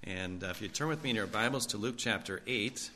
And if you turn with me in your Bibles to Luke chapter 8,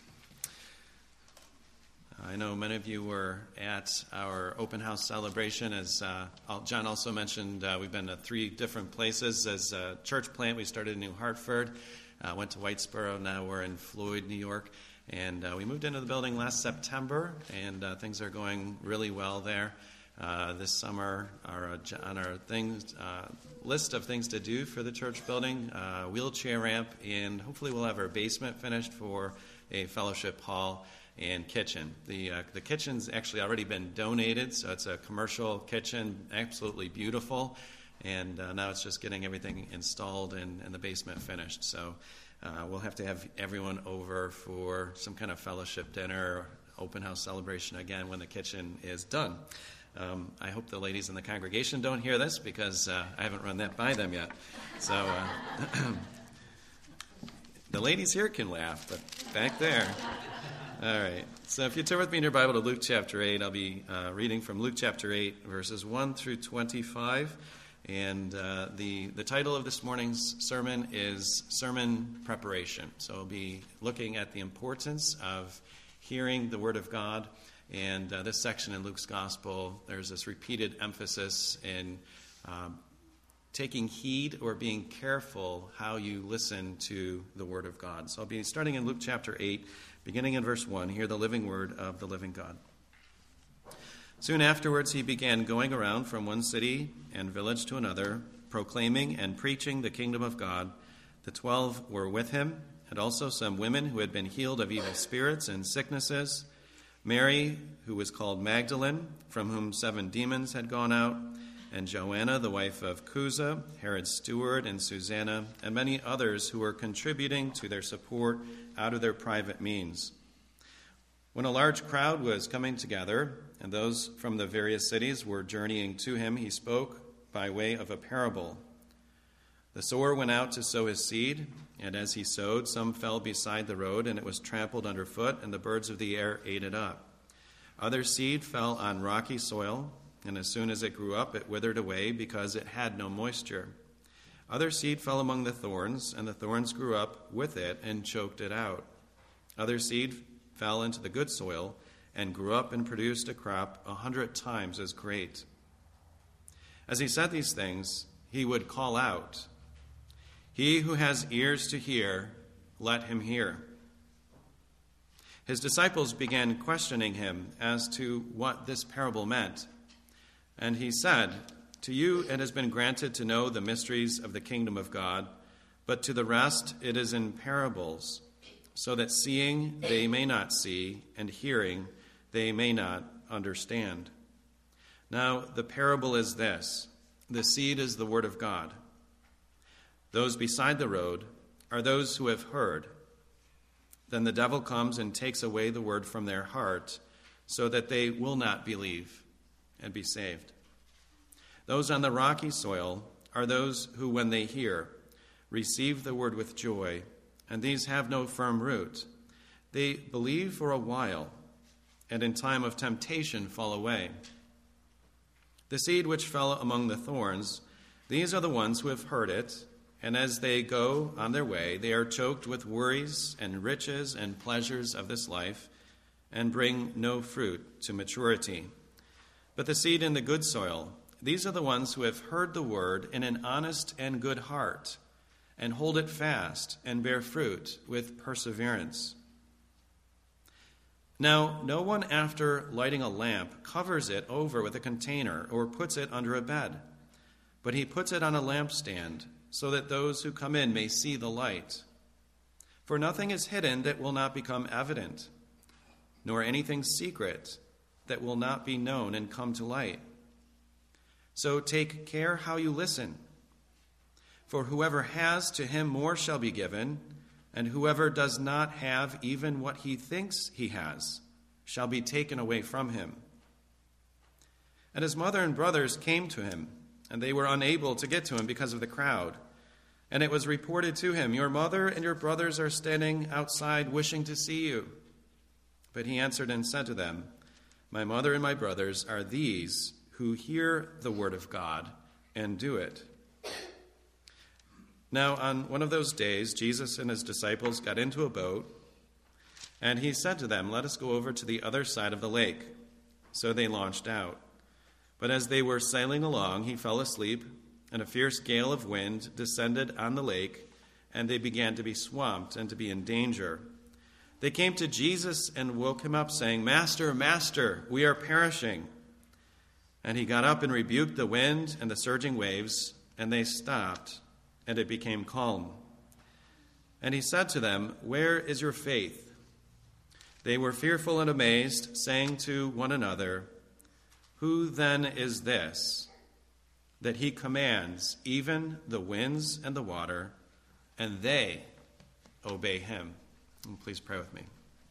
I know many of you were at our open house celebration. As John also mentioned, we've been to 3 different places. As a church plant, we started in New Hartford, went to Whitesboro, now we're in Floyd, New York. And we moved into the building last September, and things are going really well there. This summer, on our list of things to do for the church building, wheelchair ramp, and hopefully we'll have our basement finished for a fellowship hall and kitchen. The kitchen's actually already been donated, so it's a commercial kitchen, absolutely beautiful, and now it's just getting everything installed and the basement finished. So we'll have to have everyone over for some kind of fellowship dinner, open house celebration again when the kitchen is done. I hope the ladies in the congregation don't hear this because I haven't run that by them yet. So the ladies here can laugh, but back there. All right. So if you turn with me in your Bible to Luke chapter 8, I'll be reading from Luke chapter 8, verses 1 through 25. And the title of this morning's sermon is Sermon Preparation. So I'll be looking at the importance of hearing the Word of God. And this section in Luke's Gospel, there's this repeated emphasis in taking heed or being careful how you listen to the Word of God. So I'll be starting in Luke chapter 8, beginning in verse 1. Hear the living word of the living God. Soon afterwards he began going around from one city and village to another, proclaiming and preaching the kingdom of God. The 12 were with him, and also some women who had been healed of evil spirits and sicknesses, Mary, who was called Magdalene, from whom 7 demons had gone out, and Joanna, the wife of Chuza, Herod's steward, and Susanna, and many others who were contributing to their support out of their private means. When a large crowd was coming together, and those from the various cities were journeying to him, he spoke by way of a parable. The sower went out to sow his seed, and as he sowed, some fell beside the road, and it was trampled underfoot, and the birds of the air ate it up. Other seed fell on rocky soil, and as soon as it grew up, it withered away because it had no moisture. Other seed fell among the thorns, and the thorns grew up with it and choked it out. Other seed fell into the good soil and grew up and produced a crop 100 times as great. As he said these things, he would call out, "He who has ears to hear, let him hear." His disciples began questioning him as to what this parable meant. And he said, "To you it has been granted to know the mysteries of the kingdom of God, but to the rest it is in parables, so that seeing they may not see, and hearing they may not understand." Now the parable is this: the seed is the word of God. Those beside the road are those who have heard. Then the devil comes and takes away the word from their heart, so that they will not believe and be saved. Those on the rocky soil are those who, when they hear, receive the word with joy, and these have no firm root. They believe for a while, and in time of temptation fall away. The seed which fell among the thorns, these are the ones who have heard it, and as they go on their way, they are choked with worries and riches and pleasures of this life, and bring no fruit to maturity. But the seed in the good soil, these are the ones who have heard the word in an honest and good heart, and hold it fast and bear fruit with perseverance. Now, no one after lighting a lamp covers it over with a container or puts it under a bed, but he puts it on a lampstand, so that those who come in may see the light. For nothing is hidden that will not become evident, nor anything secret that will not be known and come to light. So take care how you listen. For whoever has, to him more shall be given, and whoever does not have even what he thinks he has shall be taken away from him. And his mother and brothers came to him, and they were unable to get to him because of the crowd. And it was reported to him, "Your mother and your brothers are standing outside wishing to see you." But he answered and said to them, "My mother and my brothers are these who hear the word of God and do it." Now, on one of those days, Jesus and his disciples got into a boat, and he said to them, "Let us go over to the other side of the lake." So they launched out. But as they were sailing along, he fell asleep, and a fierce gale of wind descended on the lake, and they began to be swamped and to be in danger. They came to Jesus and woke him up, saying, "Master, Master, we are perishing." And he got up and rebuked the wind and the surging waves, and they stopped, and it became calm. And he said to them, "Where is your faith?" They were fearful and amazed, saying to one another, "Who then is this, that he commands even the winds and the water, and they obey him?" And please pray with me.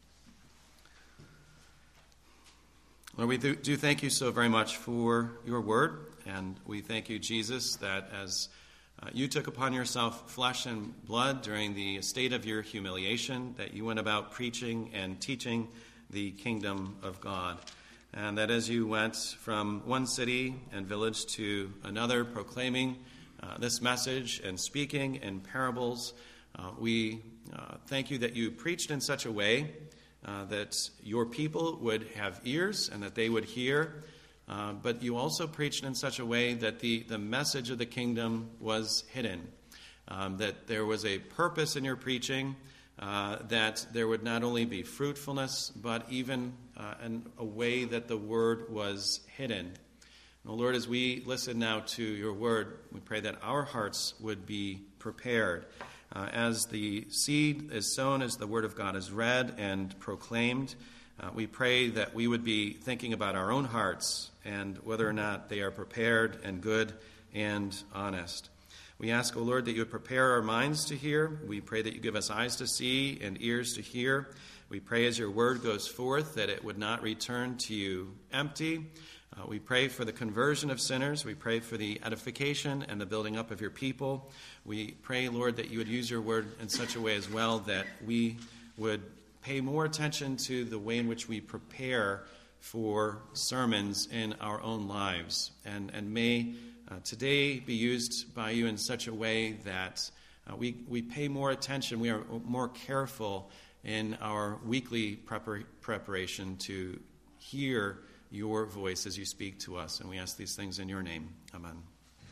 Lord, we do thank you so very much for your word, and we thank you, Jesus, that as you took upon yourself flesh and blood during the state of your humiliation, that you went about preaching and teaching the kingdom of God. And that as you went from one city and village to another, proclaiming this message and speaking in parables, we thank you that you preached in such a way that your people would have ears and that they would hear. But you also preached in such a way that the message of the kingdom was hidden, that there was a purpose in your preaching, that there would not only be fruitfulness, but even in a way that the word was hidden. Now, Lord, as we listen now to your word, we pray that our hearts would be prepared. As the seed is sown, as the word of God is read and proclaimed, we pray that we would be thinking about our own hearts and whether or not they are prepared and good and honest. We ask, O Lord, that you would prepare our minds to hear. We pray that you give us eyes to see and ears to hear. We pray as your word goes forth that it would not return to you empty. We pray for the conversion of sinners. We pray for the edification and the building up of your people. We pray, Lord, that you would use your word in such a way as well that we would pay more attention to the way in which we prepare for sermons in our own lives. And may today be used by you in such a way that we pay more attention, we are more careful in our weekly preparation to hear your voice as you speak to us. And we ask these things in your name. Amen.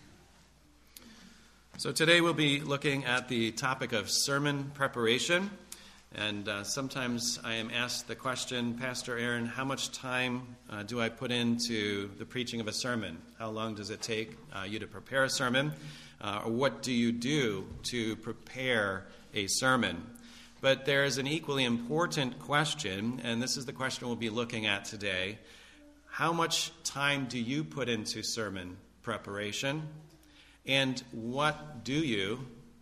So today we'll be looking at the topic of sermon preparation. And sometimes I am asked the question, Pastor Aaron, how much time do I put into the preaching of a sermon? How long does it take you to prepare a sermon? Or what do you do to prepare a sermon? But there is an equally important question, and this is the question we'll be looking at today. How much time do you put into sermon preparation? And what do you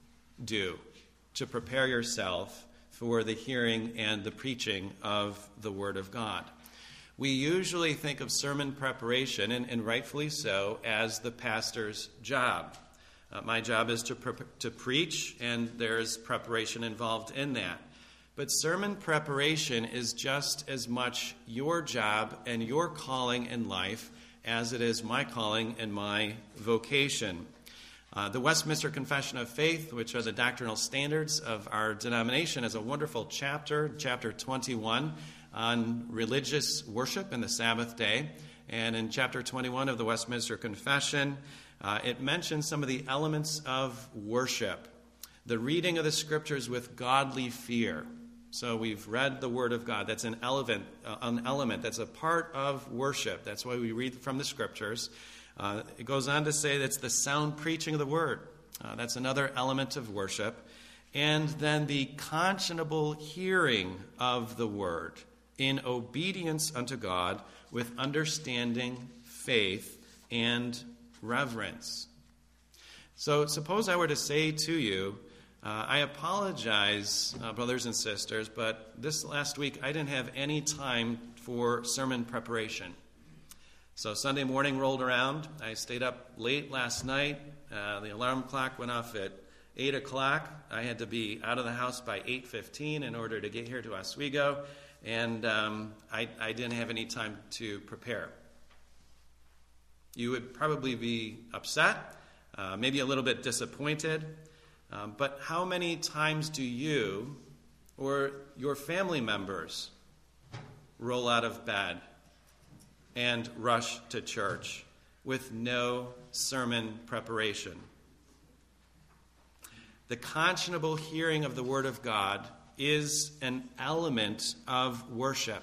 do to prepare yourself for the hearing and the preaching of the Word of God? We usually think of sermon preparation, and rightfully so, as the pastor's job. My job is to preach, and there's preparation involved in that. But sermon preparation is just as much your job and your calling in life as it is my calling and my vocation. The Westminster Confession of Faith, which are the doctrinal standards of our denomination, is a wonderful chapter 21, on religious worship and the Sabbath day. And in chapter 21 of the Westminster Confession, it mentions some of the elements of worship. The reading of the Scriptures with godly fear. So we've read the Word of God. That's an element that's a part of worship. That's why we read from the Scriptures. It goes on to say that's the sound preaching of the Word. That's another element of worship. And then the conscionable hearing of the Word in obedience unto God with understanding, faith, and reverence. So suppose I were to say to you, I apologize, brothers and sisters, but this last week I didn't have any time for sermon preparation. So Sunday morning rolled around. I stayed up late last night. The alarm clock went off at 8 o'clock. I had to be out of the house by 8:15 in order to get here to Oswego. And I didn't have any time to prepare. You would probably be upset, maybe a little bit disappointed. But how many times do you or your family members roll out of bed and rush to church with no sermon preparation? The conscionable hearing of the Word of God is an element of worship.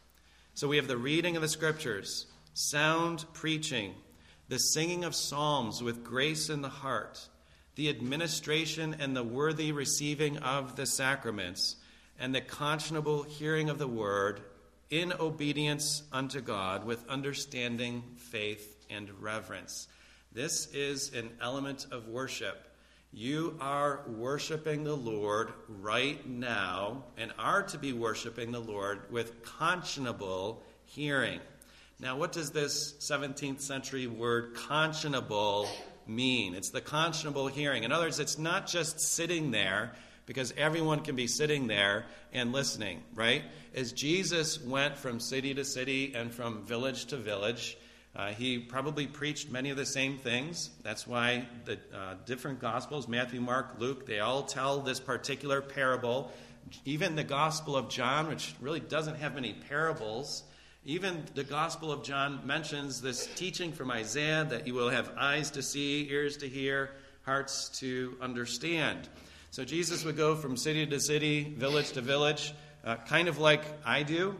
So we have the reading of the Scriptures, sound preaching, the singing of psalms with grace in the heart, the administration and the worthy receiving of the sacraments, and the conscionable hearing of the Word in obedience unto God with understanding, faith, and reverence. This is an element of worship. You are worshiping the Lord right now and are to be worshiping the Lord with conscionable hearing. Now, what does this 17th century word conscionable mean? It's the conscionable hearing. In other words, it's not just sitting there, because everyone can be sitting there and listening, right? As Jesus went from city to city and from village to village, he probably preached many of the same things. That's why the different Gospels, Matthew, Mark, Luke, they all tell this particular parable. Even the Gospel of John, which really doesn't have many parables, even the Gospel of John mentions this teaching from Isaiah that you will have eyes to see, ears to hear, hearts to understand. So Jesus would go from city to city, village to village, kind of like I do.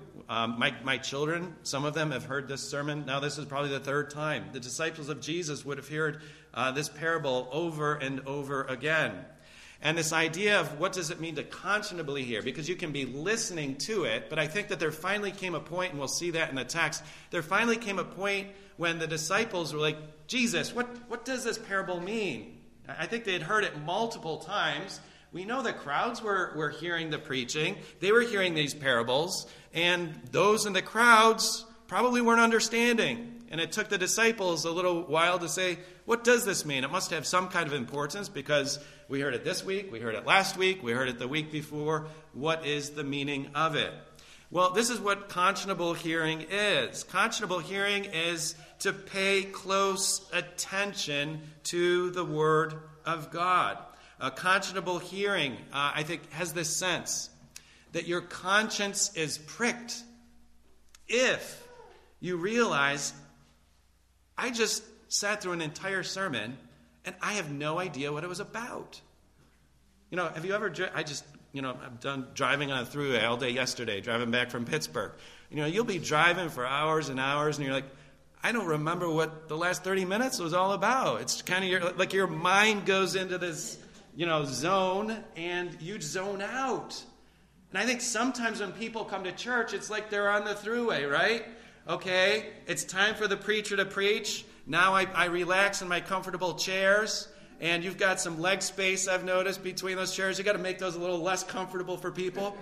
My children, some of them have heard this sermon. Now this is probably the third time. The disciples of Jesus would have heard this parable over and over again. And this idea of what does it mean to conscionably hear? Because you can be listening to it, but I think that there finally came a point, and we'll see that in the text, there finally came a point when the disciples were like, Jesus, what does this parable mean? I think they had heard it multiple times. We know the crowds were hearing the preaching. They were hearing these parables, and those in the crowds probably weren't understanding. And it took the disciples a little while to say, what does this mean? It must have some kind of importance because we heard it this week, we heard it last week, we heard it the week before. What is the meaning of it? Well, this is what conscionable hearing is. Conscionable hearing is to pay close attention to the Word of God. Conscionable hearing, I think, has this sense that your conscience is pricked if you realize, I just sat through an entire sermon and I have no idea what it was about. You know, have you ever, I've done driving on a throughway all day yesterday, driving back from Pittsburgh. You know, you'll be driving for hours and hours and you're like, I don't remember what the last 30 minutes was all about. It's kind of your mind goes into this, zone and you zone out. And I think sometimes when people come to church, it's like they're on the throughway, right? Okay, it's time for the preacher to preach. Now I relax in my comfortable chairs. And you've got some leg space, I've noticed, between those chairs. You've got to make those a little less comfortable for people.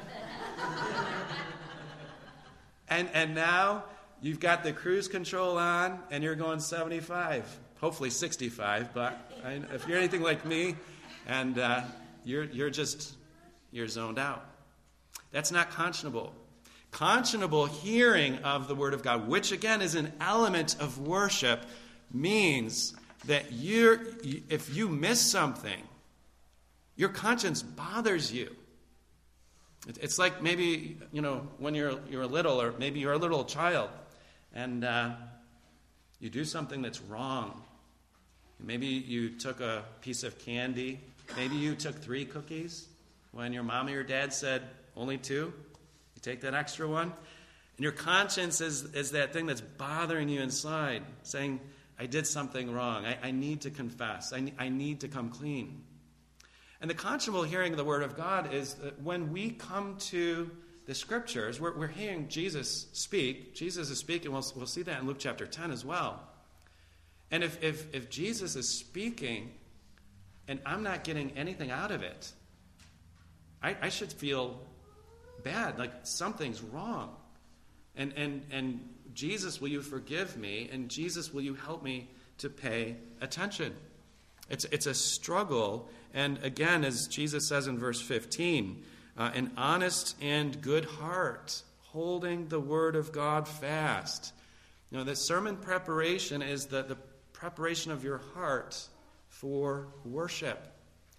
And now you've got the cruise control on, and you're going 75, hopefully 65. But if you're anything like me, and you're zoned out. That's not conscionable. Conscionable hearing of the Word of God, which again is an element of worship, means that if you miss something, your conscience bothers you. It's like maybe, when you're little, or maybe you're a little child, and you do something that's wrong. Maybe you took a piece of candy. Maybe you took 3 cookies when your mom or your dad said only 2. You take that extra one. And your conscience is that thing that's bothering you inside, saying, I did something wrong. I need to confess. I need to come clean. And the conscionable hearing of the Word of God is that when we come to the Scriptures, we're hearing Jesus speak. Jesus is speaking. We'll see that in Luke chapter 10 as well. And if Jesus is speaking and I'm not getting anything out of it, I should feel bad, like something's wrong. And Jesus, will you forgive me? And Jesus, will you help me to pay attention? It's a struggle. And again, as Jesus says in verse 15, an honest and good heart, holding the Word of God fast. The sermon preparation is the preparation of your heart for worship.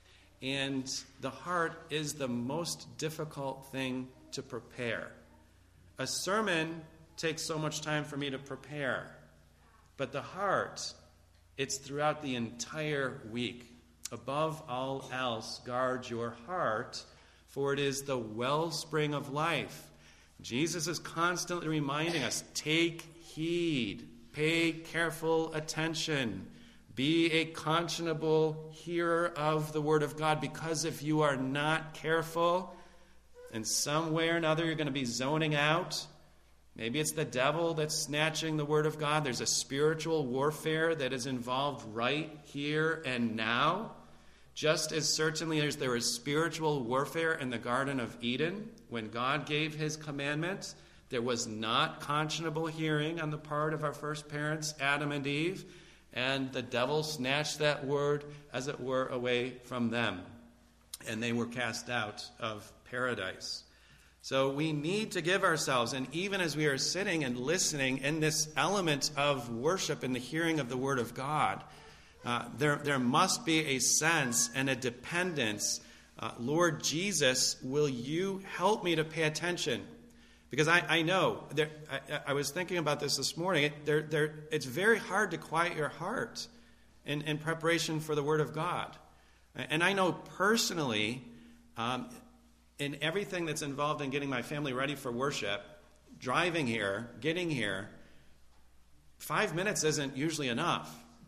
And the heart is the most difficult thing to prepare. A sermon takes so much time for me to prepare. But the heart, it's throughout the entire week. Above all else, guard your heart, for it is the wellspring of life. Jesus is constantly reminding us, take heed, pay careful attention, be a conscionable hearer of the Word of God, because if you are not careful, in some way or another you're going to be zoning out. Maybe it's the devil that's snatching the Word of God. There's a spiritual warfare that is involved right here and now. Just as certainly as there was spiritual warfare in the Garden of Eden, when God gave his commandments, there was not conscionable hearing on the part of our first parents, Adam and Eve, and the devil snatched that word, as it were, away from them, and they were cast out of paradise. So we need to give ourselves, and even as we are sitting and listening in this element of worship and the hearing of the Word of God, there must be a sense and a dependence. Lord Jesus, will you help me to pay attention? Because I know, I was thinking about this morning, it's very hard to quiet your heart in preparation for the Word of God. And I know personally, in everything that's involved in getting my family ready for worship, driving here, getting here, 5 minutes isn't usually enough.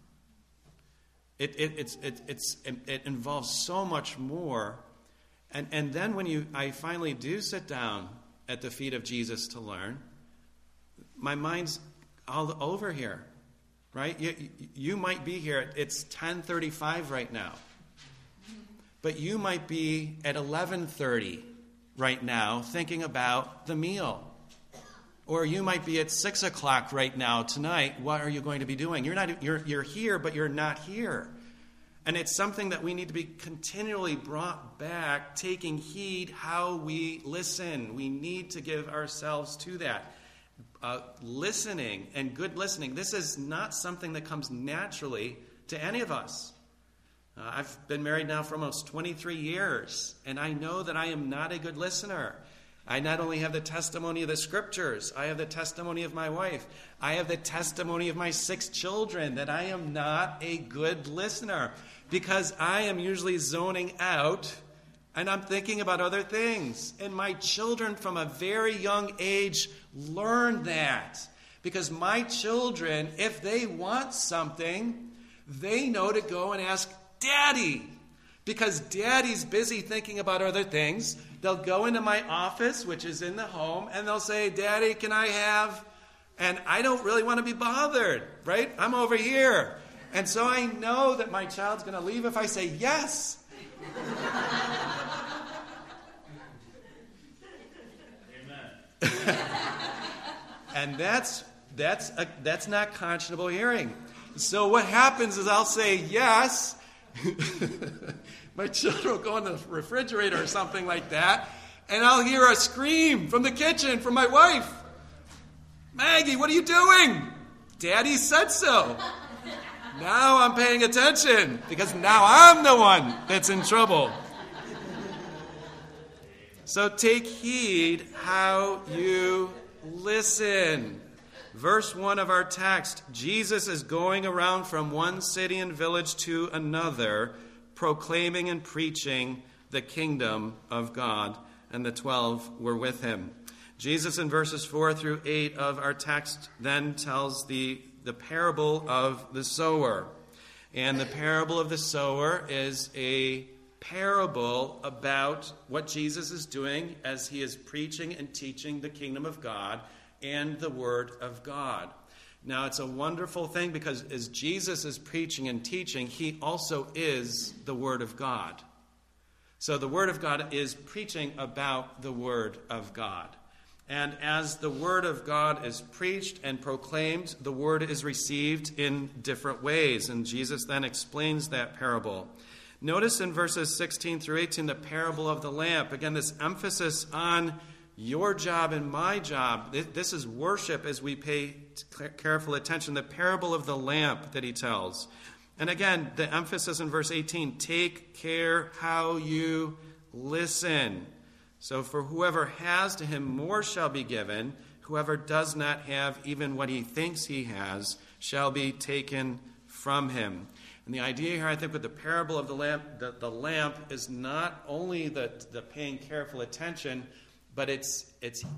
It involves so much more. And then when I finally do sit down at the feet of Jesus to learn, my mind's all over here, right? You might be here. It's 10:35 right now. But you might be at 11:30 right now thinking about the meal. Or you might be at 6 o'clock right now tonight. What are you going to be doing? You're here, but you're not here. And it's something that we need to be continually brought back, taking heed how we listen. We need to give ourselves to that. Listening and good listening, this is not something that comes naturally to any of us. I've been married now for almost 23 years, and I know that I am not a good listener. I not only have the testimony of the Scriptures, I have the testimony of my wife. I have the testimony of my 6 children that I am not a good listener because I am usually zoning out and I'm thinking about other things. And my children from a very young age learn that because my children, if they want something, they know to go and ask Daddy. Because Daddy's busy thinking about other things. They'll go into my office, which is in the home, and they'll say, Daddy, can I have? And I don't really want to be bothered, right? I'm over here. And so I know that my child's going to leave if I say yes. Amen. And that's not conscionable hearing. So what happens is I'll say yes. My children will go in the refrigerator or something like that, and I'll hear a scream from the kitchen from my wife. Maggie, what are you doing? Daddy said so. Now I'm paying attention because now I'm the one that's in trouble. So take heed how you listen. Verse 1 of our text, Jesus is going around from one city and village to another, proclaiming and preaching the kingdom of God, and the 12 were with him. Jesus in verses 4 through 8 of our text then tells the parable of the sower. And the parable of the sower is a parable about what Jesus is doing as he is preaching and teaching the kingdom of God and the Word of God. Now, it's a wonderful thing because as Jesus is preaching and teaching, he also is the Word of God. So the Word of God is preaching about the Word of God. And as the Word of God is preached and proclaimed, the Word is received in different ways. And Jesus then explains that parable. Notice in verses 16 through 18, the parable of the lamp. Again, this emphasis on your job and my job. This is worship as we pay careful attention. The parable of the lamp that he tells. And again, the emphasis in verse 18, take care how you listen. So for whoever has, to him more shall be given. Whoever does not have, even what he thinks he has, shall be taken from him. And the idea here, I think, with the parable of the lamp is not only the paying careful attention, but it's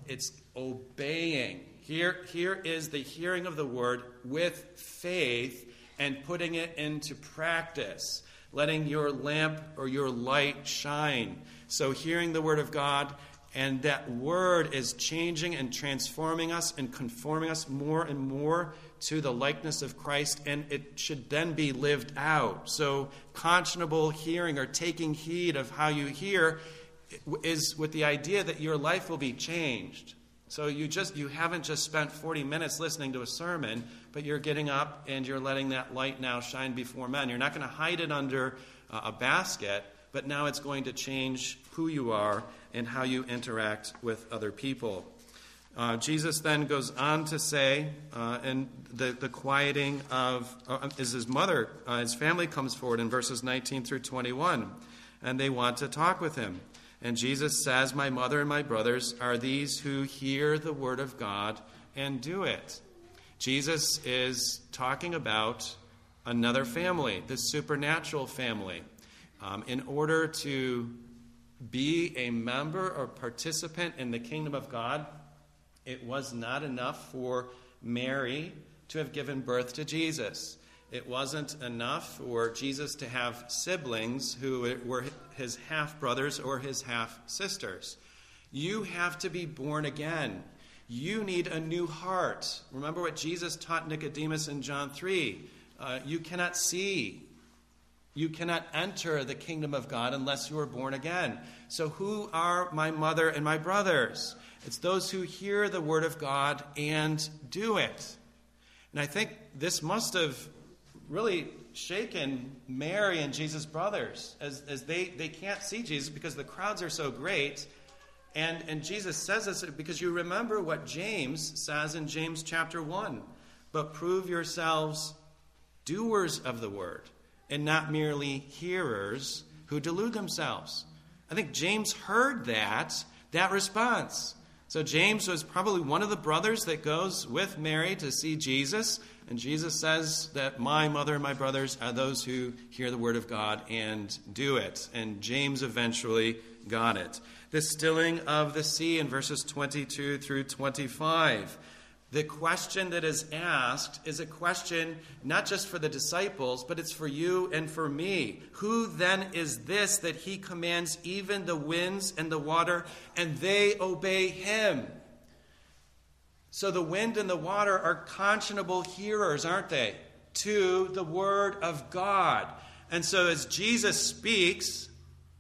obeying. Here is the hearing of the word with faith and putting it into practice, letting your lamp or your light shine. So hearing the word of God, and that word is changing and transforming us and conforming us more and more to the likeness of Christ, and it should then be lived out. So conscionable hearing, or taking heed of how you hear, is with the idea that your life will be changed. So you haven't just spent 40 minutes listening to a sermon, but you're getting up and you're letting that light now shine before men. You're not going to hide it under a basket, but now it's going to change who you are and how you interact with other people. Jesus then goes on to say, and the quieting of is his mother, his family comes forward in verses 19 through 21, and they want to talk with him. And Jesus says, my mother and my brothers are these who hear the word of God and do it. Jesus is talking about another family, the supernatural family. In order to be a member or participant in the kingdom of God, it was not enough for Mary to have given birth to Jesus. It wasn't enough for Jesus to have siblings who were his half-brothers or his half-sisters. You have to be born again. You need a new heart. Remember what Jesus taught Nicodemus in John 3. You cannot see. You cannot enter the kingdom of God unless you are born again. So who are my mother and my brothers? It's those who hear the word of God and do it. And I think this must have really shaken Mary and Jesus' brothers as they can't see Jesus because the crowds are so great. And Jesus says this because you remember what James says in James chapter 1. But prove yourselves doers of the word and not merely hearers who delude themselves. I think James heard that response. So James was probably one of the brothers that goes with Mary to see Jesus. And Jesus says that my mother and my brothers are those who hear the word of God and do it. And James eventually got it. The stilling of the sea in verses 22 through 25. The question that is asked is a question not just for the disciples, but it's for you and for me. Who then is this that he commands even the winds and the water, and they obey him? So the wind and the water are conscionable hearers, aren't they, to the word of God. And so as Jesus speaks,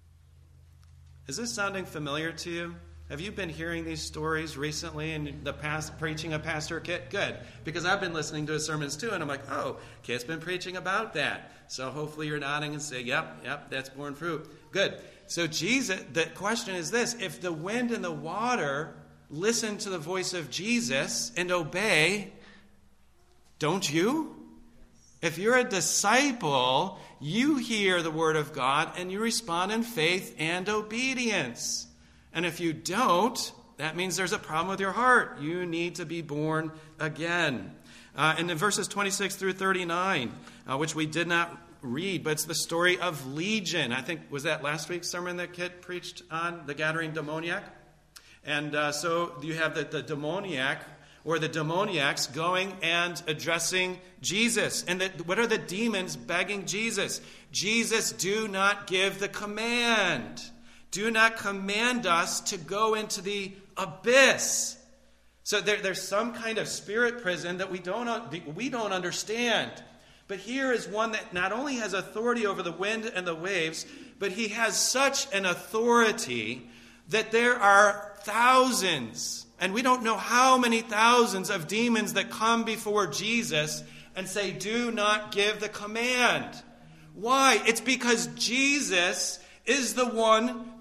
is this sounding familiar to you? Have you been hearing these stories recently in the past, preaching of Pastor Kit? Good, because I've been listening to his sermons too, and I'm like, oh, Kit's been preaching about that. So hopefully you're nodding and saying, yep, that's borne fruit. Good. So Jesus, the question is this: if the wind and the water listen to the voice of Jesus and obey, don't you? If you're a disciple, you hear the word of God and you respond in faith and obedience. And if you don't, that means there's a problem with your heart. You need to be born again. And in verses 26 through 39, which we did not read, but it's the story of Legion. I think, was that last week's sermon that Kit preached on, the Gadarene demoniac? And so you have the demoniac, or the demoniacs, going and addressing Jesus. And what are the demons begging Jesus? Jesus, do not give the command. Do not command us to go into the abyss. So there's some kind of spirit prison that we don't understand. But here is one that not only has authority over the wind and the waves, but he has such an authority that there are thousands, and we don't know how many thousands of demons that come before Jesus and say, do not give the command. Why? It's because Jesus is the one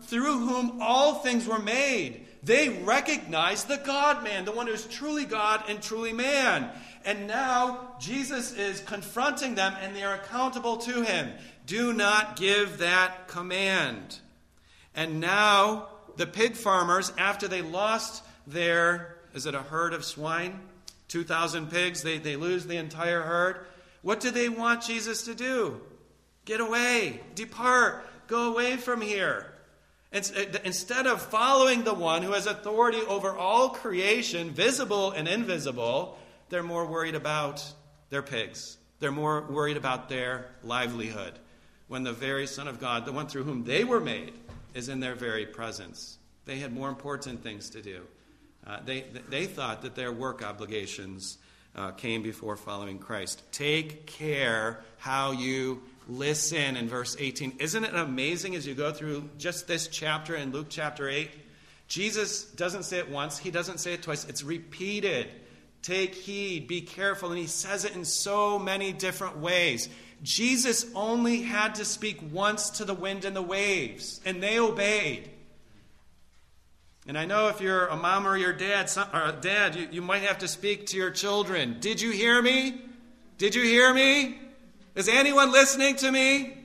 through whom all things were made. They recognize the God-man, the one who is truly God and truly man. And now Jesus is confronting them, and they are accountable to him. Do not give that command. And now the pig farmers, after they lost their, is it a herd of swine? 2,000 pigs, they lose the entire herd. What do they want Jesus to do? Get away, depart, go away from here. Instead of following the one who has authority over all creation, visible and invisible, they're more worried about their pigs. They're more worried about their livelihood. When the very Son of God, the one through whom they were made, is in their very presence. They had more important things to do. They thought that their work obligations came before following Christ. Take care how you listen in verse 18. Isn't it amazing as you go through just this chapter in Luke chapter 8? Jesus doesn't say it once. He doesn't say it twice. It's repeated. Take heed, be careful. And he says it in so many different ways. Jesus only had to speak once to the wind and the waves, and they obeyed. And I know if you're a mom or your dad, you might have to speak to your children. Did you hear me? Did you hear me? Is anyone listening to me?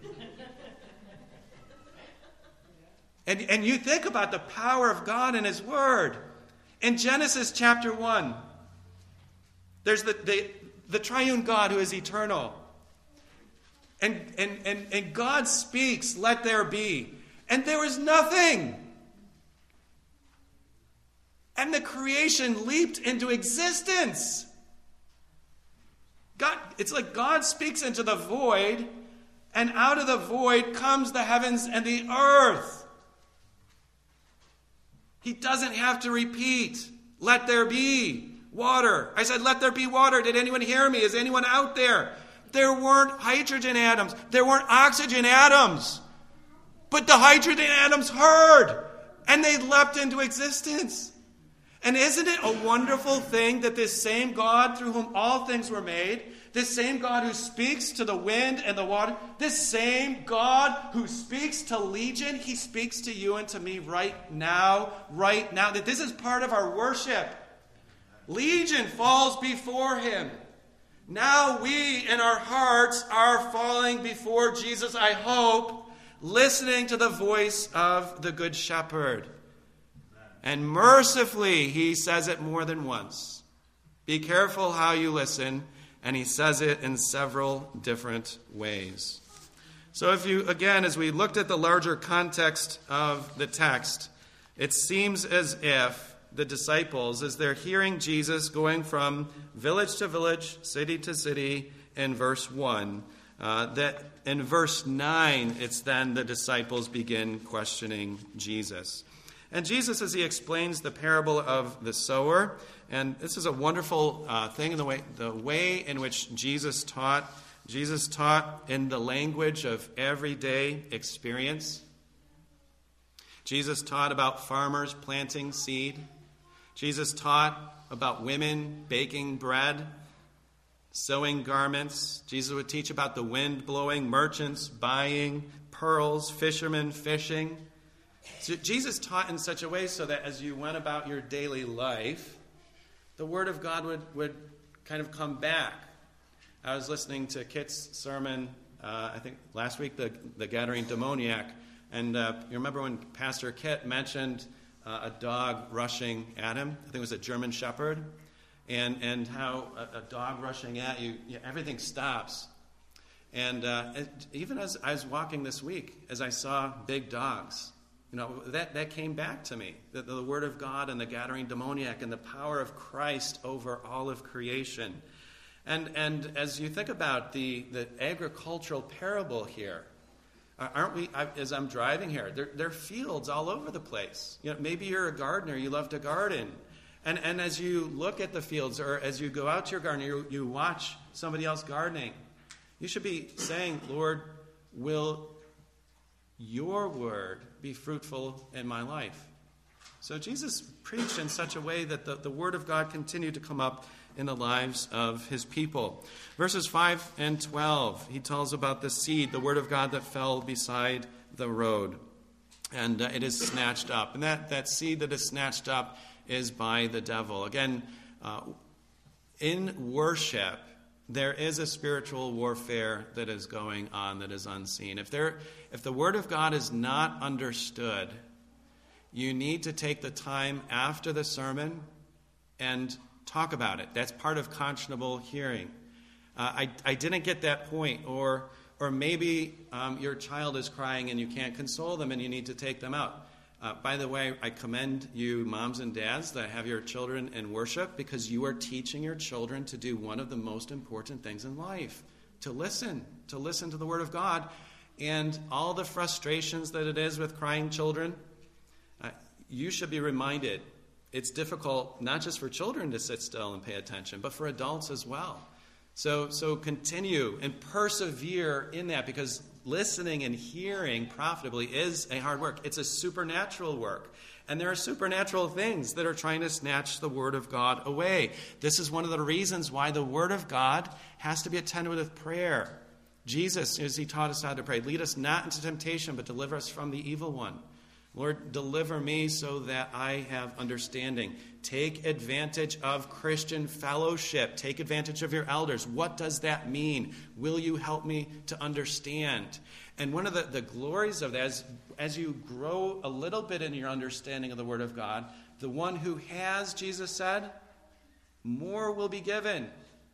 And you think about the power of God and his word. In Genesis chapter 1, there's the triune God who is eternal. And God speaks, let there be. And there was nothing. And the creation leaped into existence. It's like God speaks into the void, and out of the void comes the heavens and the earth. He doesn't have to repeat, let there be water. I said, let there be water. Did anyone hear me? Is anyone out there? There weren't hydrogen atoms. There weren't oxygen atoms. But the hydrogen atoms heard, and they leapt into existence. And isn't it a wonderful thing that this same God through whom all things were made, this same God who speaks to the wind and the water, this same God who speaks to Legion, he speaks to you and to me right now, that this is part of our worship. Legion falls before him. Now we in our hearts are falling before Jesus, I hope, listening to the voice of the Good Shepherd. And mercifully, he says it more than once. Be careful how you listen. And he says it in several different ways. So as we looked at the larger context of the text, it seems as if the disciples, as they're hearing Jesus going from village to village, city to city in verse 1, that in verse 9, it's then the disciples begin questioning Jesus. And Jesus, as he explains the parable of the sower, and this is a wonderful thing in the way in which Jesus taught. Jesus taught in the language of everyday experience. Jesus taught about farmers planting seed. Jesus taught about women baking bread, sewing garments. Jesus would teach about the wind blowing, merchants buying pearls, fishermen fishing. So Jesus taught in such a way so that as you went about your daily life, the Word of God would kind of come back. I was listening to Kit's sermon, I think last week, the Gadarene demoniac. And you remember when Pastor Kit mentioned a dog rushing at him? I think it was a German Shepherd. And how a dog rushing at you, everything stops. And even as I was walking this week, as I saw big dogs, that came back to me. The Word of God and the Gadarene demoniac and the power of Christ over all of creation. And as you think about the agricultural parable here, aren't we, as I'm driving here, there are fields all over the place. Maybe you're a gardener, you love to garden. And as you look at the fields, or as you go out to your garden, you watch somebody else gardening, you should be saying, Lord, will your word be fruitful in my life? So Jesus preached in such a way that the word of God continued to come up in the lives of his people. Verses 5 and 12, he tells about the seed, the word of God that fell beside the road. and it is snatched up. And that seed that is snatched up is by the devil. Again, in worship, there is a spiritual warfare that is going on that is unseen. If the Word of God is not understood, you need to take the time after the sermon and talk about it. That's part of conscionable hearing. I didn't get that point, or maybe your child is crying and you can't console them and you need to take them out. By the way, I commend you moms and dads that have your children in worship, because you are teaching your children to do one of the most important things in life, to listen to the Word of God. And all the frustrations that it is with crying children, you should be reminded it's difficult not just for children to sit still and pay attention, but for adults as well. So continue and persevere in that, because listening and hearing profitably is a hard work. It's a supernatural work. And there are supernatural things that are trying to snatch the Word of God away. This is one of the reasons why the Word of God has to be attended with prayer. Jesus, as he taught us how to pray, lead us not into temptation, but deliver us from the evil one. Lord, deliver me so that I have understanding. Take advantage of Christian fellowship. Take advantage of your elders. What does that mean? Will you help me to understand? And one of the glories of that is, as you grow a little bit in your understanding of the Word of God, the one who has, Jesus said, more will be given.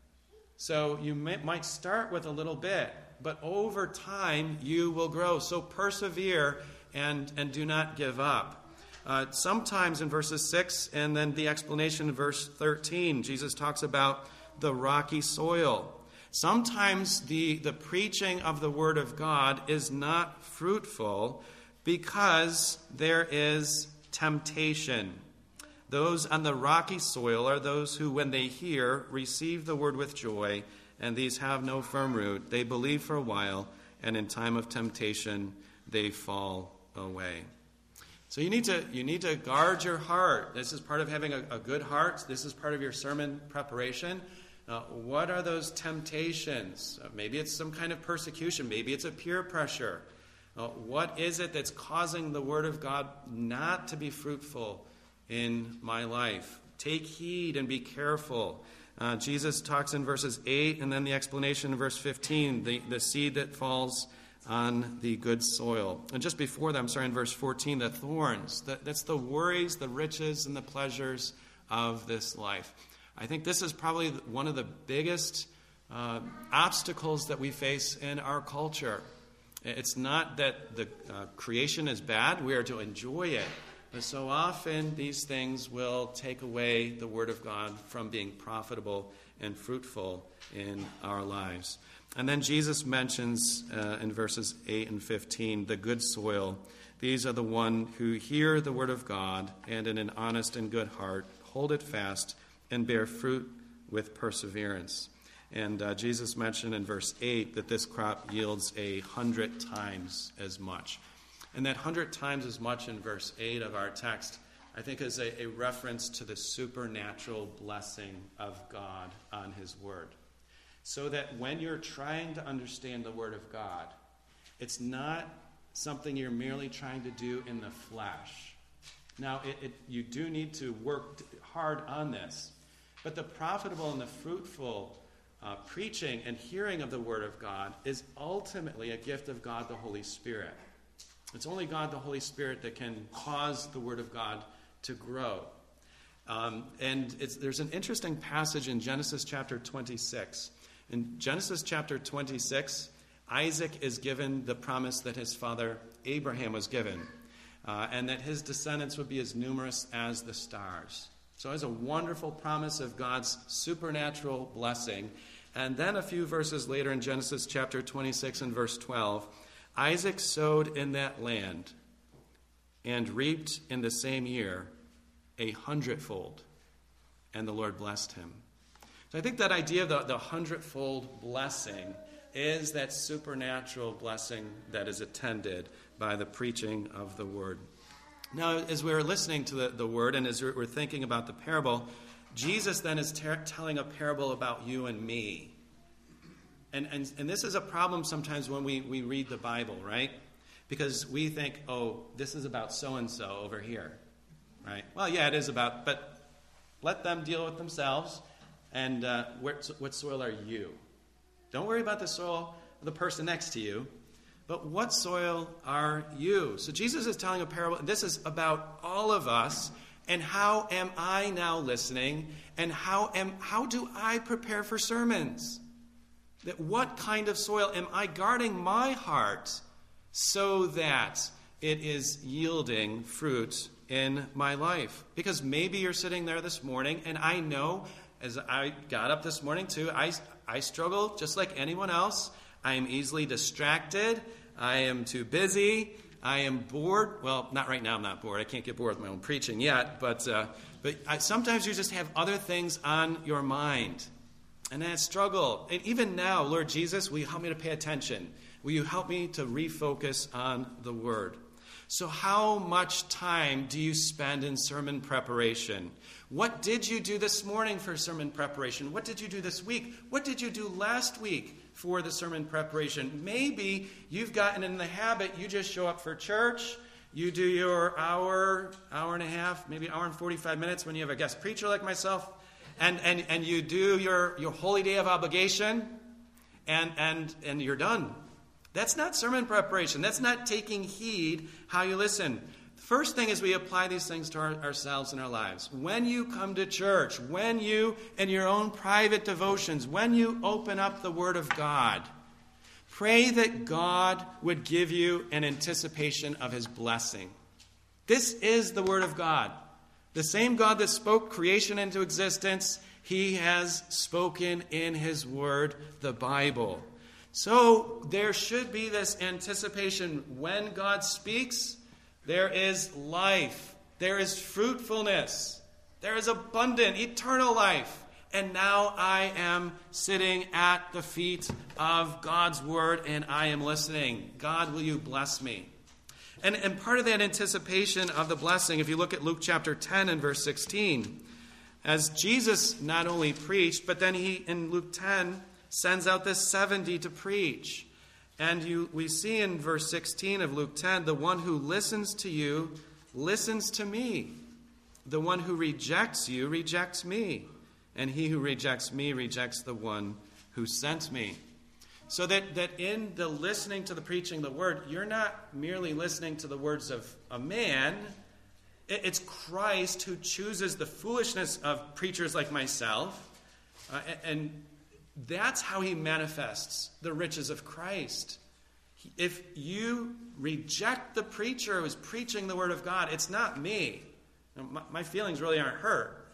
So you might start with a little bit, but over time you will grow. So persevere and do not give up. Sometimes in verses 6 and then the explanation in verse 13, Jesus talks about the rocky soil. Sometimes the preaching of the Word of God is not fruitful because there is temptation. Those on the rocky soil are those who, when they hear, receive the word with joy, and these have no firm root. They believe for a while, and in time of temptation, they fall away. So you need to guard your heart. This is part of having a good heart. This is part of your sermon preparation. What are those temptations? Maybe it's some kind of persecution. Maybe it's a peer pressure. What is it that's causing the Word of God not to be fruitful in my life? Take heed and be careful. Jesus talks in verses 8 and then the explanation in verse 15, the seed that falls on the good soil. And just before that, in verse 14, the thorns. That's the worries, the riches, and the pleasures of this life. I think this is probably one of the biggest obstacles that we face in our culture. It's not that the creation is bad. We are to enjoy it. But so often these things will take away the Word of God from being profitable and fruitful in our lives. And then Jesus mentions in verses 8 and 15 the good soil. These are the one who hear the Word of God and in an honest and good heart hold it fast and bear fruit with perseverance. And Jesus mentioned in verse 8 that this crop yields 100 times as much. And that 100 times as much in verse 8 of our text, I think, is a reference to the supernatural blessing of God on His Word. So that when you're trying to understand the Word of God, it's not something you're merely trying to do in the flesh. Now, you do need to work hard on this. But the profitable and the fruitful preaching and hearing of the Word of God is ultimately a gift of God the Holy Spirit. It's only God the Holy Spirit that can cause the Word of God to grow. And there's an interesting passage in Genesis chapter 26. In Genesis chapter 26, Isaac is given the promise that his father Abraham was given, and that his descendants would be as numerous as the stars. So it's a wonderful promise of God's supernatural blessing. And then a few verses later in Genesis chapter 26 and verse 12, Isaac sowed in that land and reaped in the same year 100-fold, and the Lord blessed him. So I think that idea of the 100-fold blessing is that supernatural blessing that is attended by the preaching of the Word. Now, as we're listening to the Word and as we're thinking about the parable, Jesus then is telling a parable about you and me. And this is a problem sometimes when we read the Bible, right? because we think, oh, this is about so-and-so over here, right? Well, yeah, it is about, but let them deal with themselves. And what soil are you? Don't worry about the soil of the person next to you, but what soil are you? So Jesus is telling a parable. This is about all of us, and how am I now listening, and how do I prepare for sermons? That what kind of soil am I guarding my heart so that it is yielding fruit in my life? Because maybe you're sitting there this morning, and I know as I got up this morning too, I struggle just like anyone else. I am easily distracted. I am too busy. I am bored. Well, not right now. I'm not bored. I can't get bored with my own preaching yet. But sometimes you just have other things on your mind. And I struggle. And even now, Lord Jesus, will you help me to pay attention? Will you help me to refocus on the Word? So how much time do you spend in sermon preparation? What did you do this morning for sermon preparation? What did you do this week? What did you do last week for the sermon preparation? Maybe you've gotten in the habit, you just show up for church, you do your hour and a half, maybe hour and 45 minutes when you have a guest preacher like myself, and you do your holy day of obligation, and you're done. That's not sermon preparation. That's not taking heed how you listen. First thing is we apply these things to ourselves in our lives. When you come to church, when you, in your own private devotions, when you open up the Word of God, pray that God would give you an anticipation of His blessing. This is the Word of God. The same God that spoke creation into existence, He has spoken in His Word, the Bible. So there should be this anticipation. When God speaks, there is life. There is fruitfulness. There is abundant, eternal life. And now I am sitting at the feet of God's Word and I am listening. God, will you bless me? And part of that anticipation of the blessing, if you look at Luke chapter 10 and verse 16, as Jesus not only preached, but then He, in Luke 10, sends out the 70 to preach. And we see in verse 16 of Luke 10, the one who listens to you listens to me. The one who rejects you rejects me. And he who rejects me rejects the one who sent me. So that in the listening to the preaching of the word, you're not merely listening to the words of a man. It's Christ who chooses the foolishness of preachers like myself. And that's how He manifests the riches of Christ. If you reject the preacher who is preaching the Word of God, it's not me. My feelings really aren't hurt.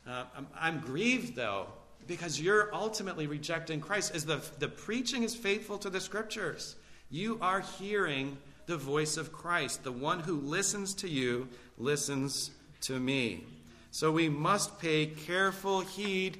I'm grieved, though, because you're ultimately rejecting Christ. As the preaching is faithful to the Scriptures, you are hearing the voice of Christ. The one who listens to you listens to me. So we must pay careful heed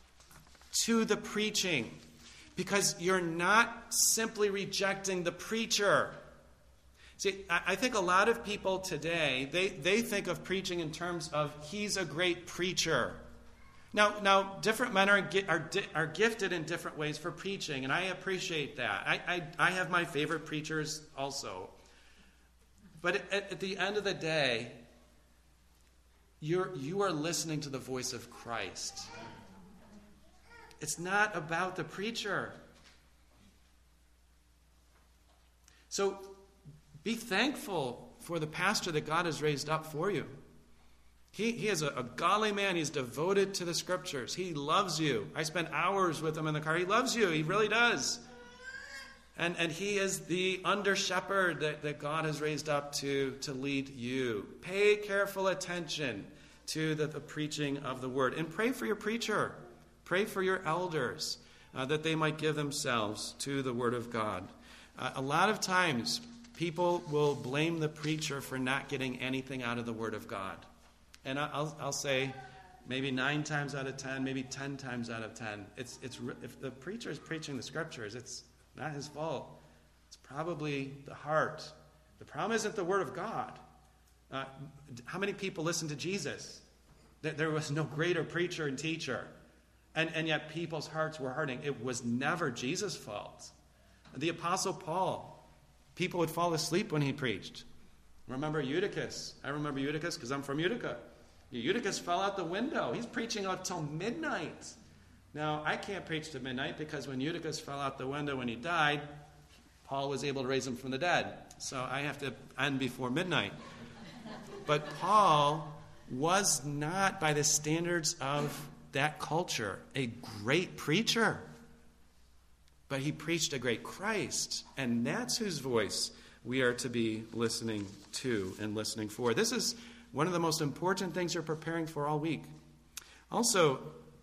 to the preaching, because you're not simply rejecting the preacher. See, I think a lot of people today, they think of preaching in terms of he's a great preacher. Now different men are gifted in different ways for preaching, and I appreciate that. I have my favorite preachers also. But at the end of the day, you are listening to the voice of Christ. It's not about the preacher. So be thankful for the pastor that God has raised up for you. He is a godly man. He's devoted to the Scriptures. He loves you. I spent hours with him in the car. He loves you. He really does. And he is the under-shepherd that God has raised up to lead you. Pay careful attention to the preaching of the Word. And pray for your preacher. Pray for your elders that they might give themselves to the Word of God. A lot of times, people will blame the preacher for not getting anything out of the Word of God. And I'll say maybe 9 times out of 10, maybe 10 times out of 10. If the preacher is preaching the Scriptures, it's not his fault. It's probably the heart. The problem isn't the Word of God. How many people listened to Jesus? There was no greater preacher and teacher. And yet people's hearts were hardening. It was never Jesus' fault. The Apostle Paul, People would fall asleep when he preached. Remember Eutychus? I remember Eutychus because I'm from Utica. Eutychus fell out the window. He's preaching until midnight. Now, I can't preach to midnight because when Eutychus fell out the window when he died, Paul was able to raise him from the dead. So I have to end before midnight. But Paul was not, by the standards of that culture, a great preacher. But he preached a great Christ, and that's whose voice we are to be listening to and listening for. This is one of the most important things you're preparing for all week. Also,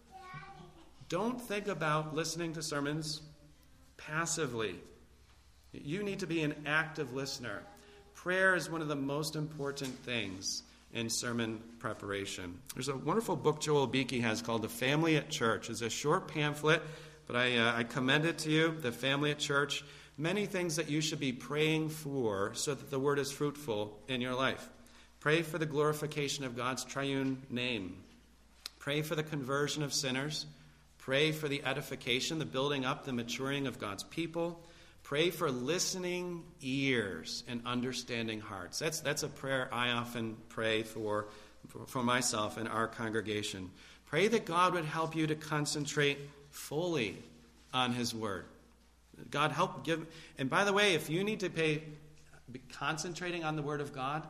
don't think about listening to sermons passively. You need to be an active listener. Prayer is one of the most important things in sermon preparation. There's a wonderful book Joel Beakey has called The Family at Church. It's a short pamphlet, but I commend it to you, The Family at Church. Many things that you should be praying for so that the word is fruitful in your life. Pray for the glorification of God's triune name. Pray for the conversion of sinners. Pray for the edification, the building up, the maturing of God's people. Pray for listening ears and understanding hearts. That's a prayer I often pray for myself and our congregation. Pray that God would help you to concentrate fully on his word. God help give. And by the way, if you need to be concentrating on the word of God,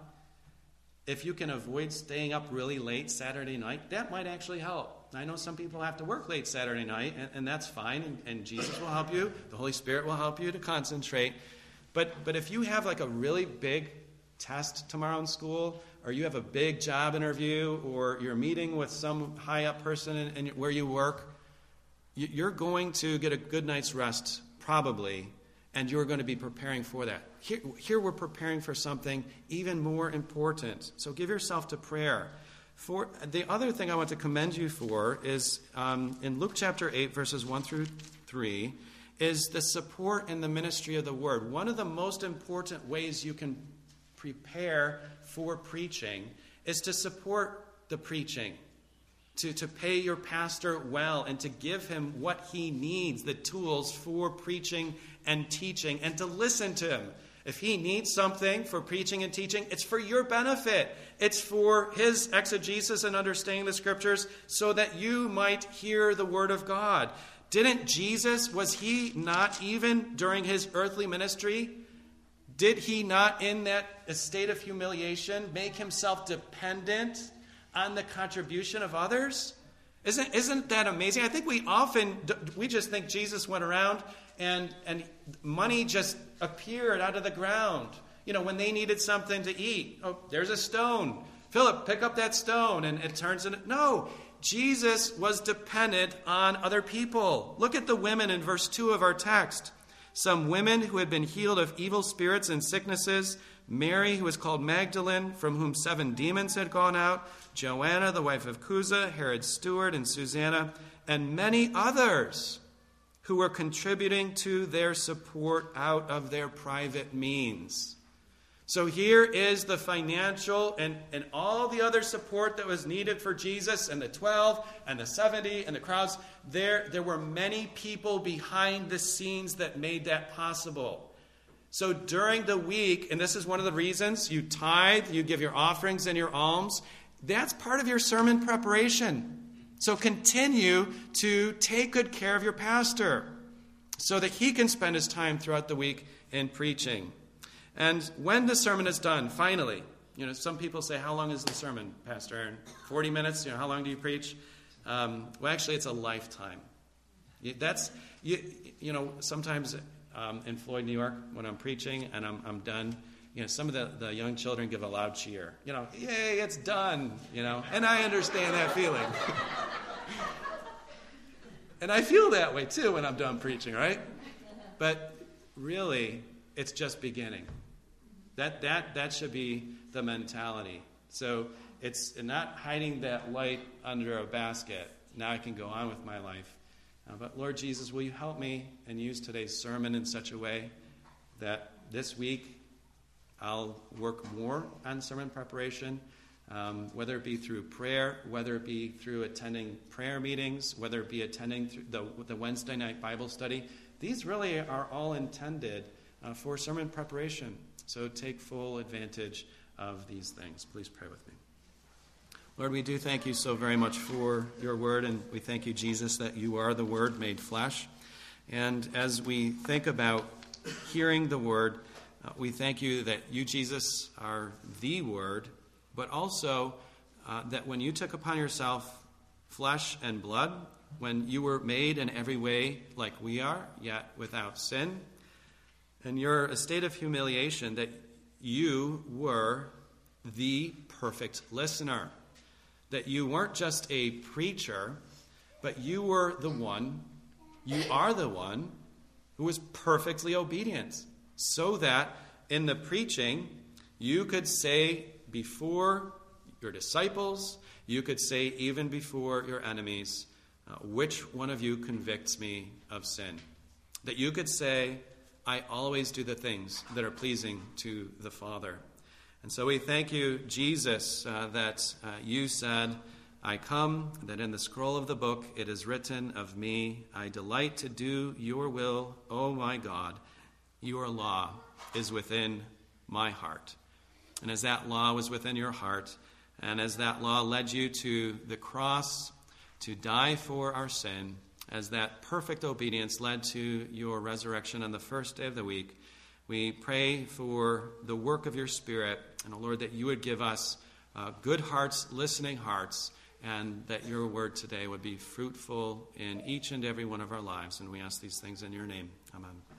if you can avoid staying up really late Saturday night, that might actually help. I know some people have to work late Saturday night, and that's fine, and Jesus will help you. The Holy Spirit will help you to concentrate. But if you have like a really big test tomorrow in school, or you have a big job interview, or you're meeting with some high-up person in where you work, you're going to get a good night's rest, probably, and you're going to be preparing for that. Here we're preparing for something even more important. So give yourself to prayer. For the other thing I want to commend you for is in Luke chapter 8, verses 1 through 3, is the support in the ministry of the word. One of the most important ways you can prepare for preaching is to support the preaching, to pay your pastor well and to give him what he needs, the tools for preaching and teaching, and to listen to him. If he needs something for preaching and teaching, it's for your benefit. It's for his exegesis and understanding the scriptures so that you might hear the word of God. Didn't Jesus, was he not even during his earthly ministry, did he not in that state of humiliation make himself dependent on the contribution of others? Isn't that amazing? I think we just think Jesus went around and money just appeared out of the ground. You know, when they needed something to eat, oh, there's a stone. Philip, pick up that stone, and it turns into... No, Jesus was dependent on other people. Look at the women in verse 2 of our text. Some women who had been healed of evil spirits and sicknesses, Mary, who was called Magdalene, from whom 7 demons had gone out, Joanna, the wife of Chuza, Herod's steward, and Susanna, and many others who were contributing to their support out of their private means. So here is the financial and all the other support that was needed for Jesus and the 12 and the 70 and the crowds. There were many people behind the scenes that made that possible. So during the week, and this is one of the reasons, you tithe, you give your offerings and your alms. That's part of your sermon preparation. So continue to take good care of your pastor so that he can spend his time throughout the week in preaching. And when the sermon is done, finally, some people say, how long is the sermon, Pastor Aaron? 40 minutes? How long do you preach? Well, actually, it's a lifetime. Sometimes in Floyd, New York, when I'm preaching and I'm done, some of the young children give a loud cheer. Yay, it's done, and I understand that feeling. And I feel that way, too, when I'm done preaching, right? But really, it's just beginning. That should be the mentality. So it's not hiding that light under a basket. Now I can go on with my life. But Lord Jesus, will you help me and use today's sermon in such a way that this week I'll work more on sermon preparation, whether it be through prayer, whether it be through attending prayer meetings, whether it be attending through the Wednesday night Bible study. These really are all intended for sermon preparation. So take full advantage of these things. Please pray with me. Lord, we do thank you so very much for your word, and we thank you, Jesus, that you are the word made flesh. And as we think about hearing the word, we thank you that you, Jesus, are the word, but also that when you took upon yourself flesh and blood, when you were made in every way like we are, yet without sin, and your estate of humiliation, that you were the perfect listener, that you weren't just a preacher, but you are the one who was perfectly obedient, so that in the preaching you could say before your disciples, you could say even before your enemies, which one of you convicts me of sin? That you could say, I always do the things that are pleasing to the Father. And so we thank you, Jesus, that you said, I come, that in the scroll of the book it is written of me, I delight to do your will, O my God. Your law is within my heart. And as that law was within your heart, and as that law led you to the cross to die for our sin, as that perfect obedience led to your resurrection on the first day of the week, we pray for the work of your Spirit, and, Lord, that you would give us good hearts, listening hearts, and that your word today would be fruitful in each and every one of our lives. And we ask these things in your name. Amen.